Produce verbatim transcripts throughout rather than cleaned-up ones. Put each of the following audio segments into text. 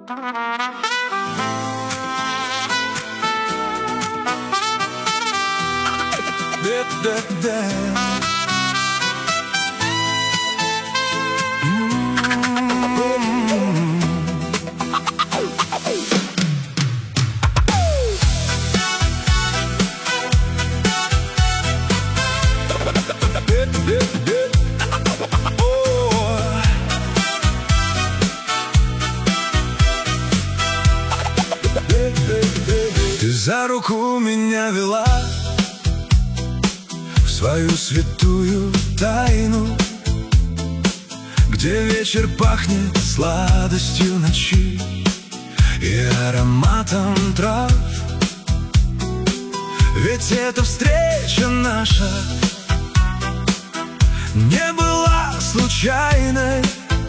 Ты за руку меня вела в свою святую тайну, где вечер пахнет сладостью ночи и ароматом трав. Ведь эта встреча наша не была случайной.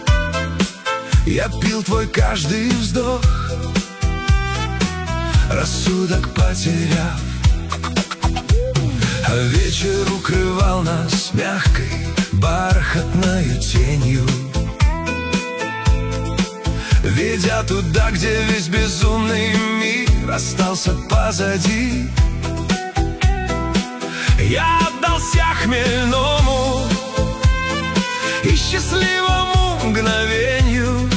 Я пил твой каждый вздох, рассудок потеряв, а вечер укрывал нас мягкой бархатною тенью, ведя туда, где весь безумный мир остался позади. Я отдался хмельному и счастливому мгновению,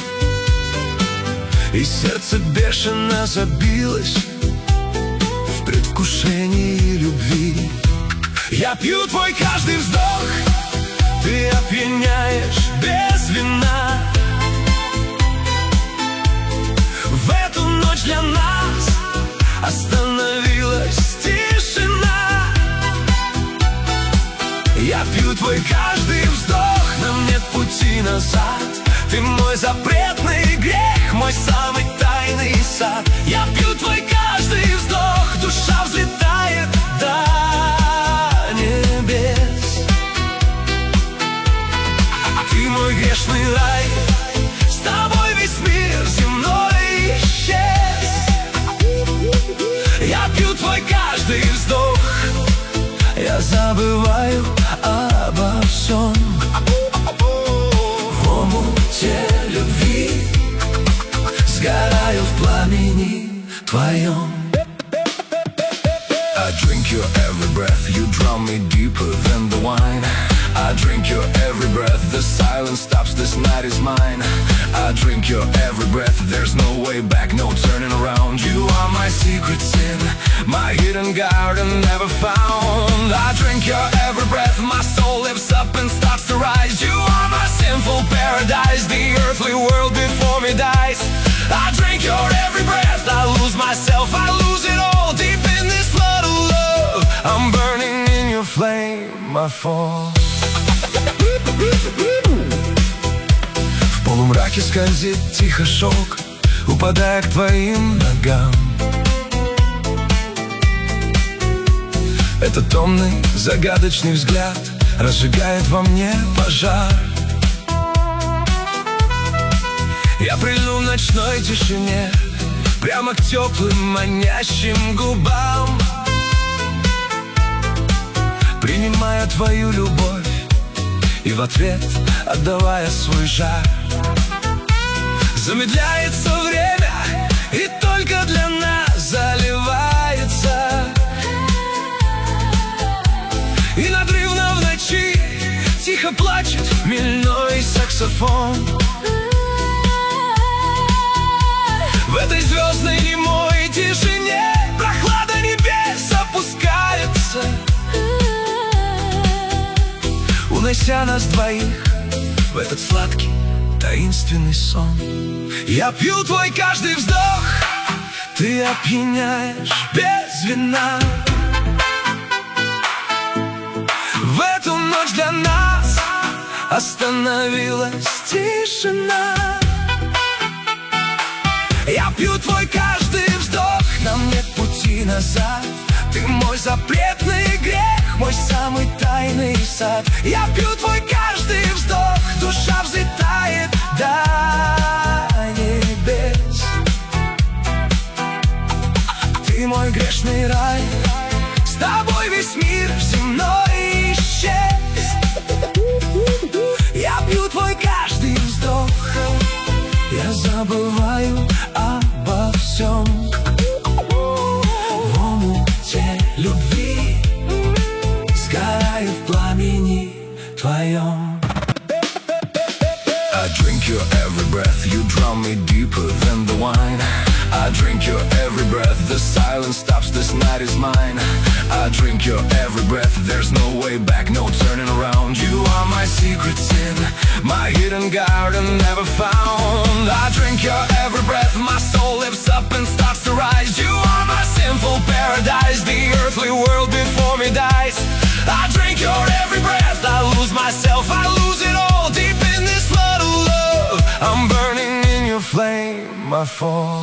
и сердце бешено забилось в предвкушении любви. Я пью твой каждый вздох, ты опьяняешь без вина. В эту ночь для нас остановилась тишина. Я пью твой каждый вздох, нам нет пути назад. Ты мой запретный грех, мой самый тайный сад. Я пью твой каждый вздох, душа взлетает до небес. Ты мой грешный рай, с тобой весь мир земной исчез. Я пью твой каждый вздох, я забываю обо всем. В омуте любви сгораю в пламени твоем. I drink your every breath, you drown me deeper than the wine. I drink your every breath, the silence stops, this night is mine. I drink your every breath, there's no way back, no turning around. You are my secret sin, my hidden garden never found. I drink your every breath, my soul lifts up and starts to rise. You are my sinful paradise, the earthly world before me dies. I drink your every breath, I lose myself, I lose it all, deep in this flood of love. I'm burning in your flame, I fall. В полумраке скользит тихо шелк, упадая к твоим ногам. Этот томный, загадочный взгляд разжигает во мне пожар. Я прильну в ночной тишине прямо к теплым, манящим губам, принимая твою любовь и в ответ отдавая свой жар. Замедляется время и только для нас заливается, и надрывно в ночи тихо плачет хмельной саксофон. В этой звездной немой тишине прохлада небес опускается, унося нас двоих в этот сладкий таинственный сон. Я пью твой каждый вздох, ты опьяняешь без вина. В эту ночь для нас остановилась тишина. Я пью твой каждый вздох, нам нет пути назад. Ты мой запретный грех, мой самый тайный сад. Я пью твой каждый вздох, душа взлетает до небес. Ты мой грешный рай, с тобой весь мир земной исчез. Я пью твой каждый вздох, я забываю всем. В омуте любви сгораю в пламени твоем. I drink your every breath, you drown me deeper than the wine. I drink your every breath, the silence stops, this night is mine. I drink your every breath, there's no way back, no turning around. You are my secret sin, my hidden garden never found. I drink your every breath, my soul lifts up and starts to rise. You are my sinful paradise, the earthly world before me dies. I drink your every breath, I lose myself, I lose it all, deep in this flood of love. I'm burning in your flame, I fall.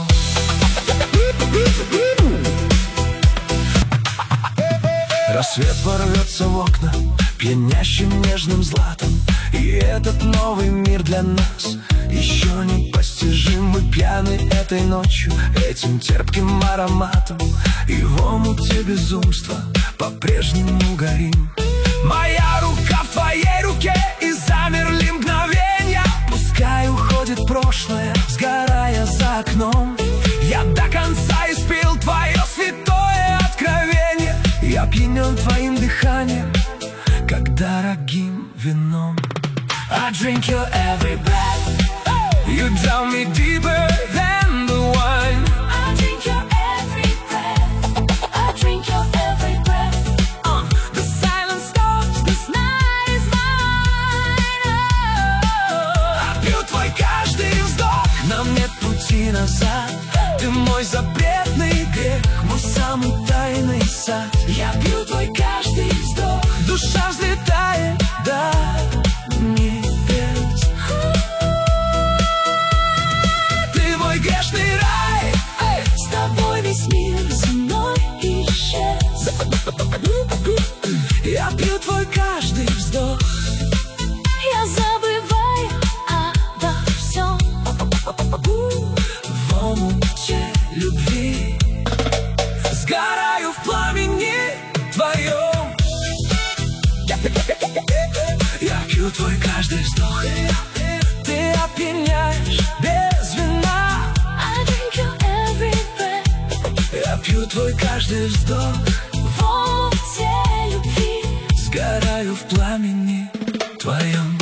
Рассвет ворвется в окна пьянящим нежным златом, и этот новый мир для нас еще непостижим. Мы пьяны этой ночью, этим терпким ароматом, и в омуте безумства по-прежнему горим. Моя рука в твоей руке, и замерли мгновенья. Пускай уходит прошлое, сгорая за окном. Я до конца испил твое святое откровение. Я опьянен твоим дыханием, как дорогим вином. I drink your every breath, you drown me deeper than the wine. I drink your every breath, I drink your every breath. uh, The silence stops, this night is mine. oh. Я пью твой каждый вздох, нам нет пути назад. Ты мой запретный грех, мой самый тайный сад. Я пью твой каждый вздох, душа взлетает до небес. Ты мой грешный рай, с тобой весь мир земной исчез. я пью твой каждый вздох. Я забываю обо всем. В омуте любви сгораю в пламени твоем. Я пью твой каждый вздох, ты опьяняешь без вина. I drink your every breath, Я пью твой каждый вздох, в омуте любви сгораю в пламени твоем.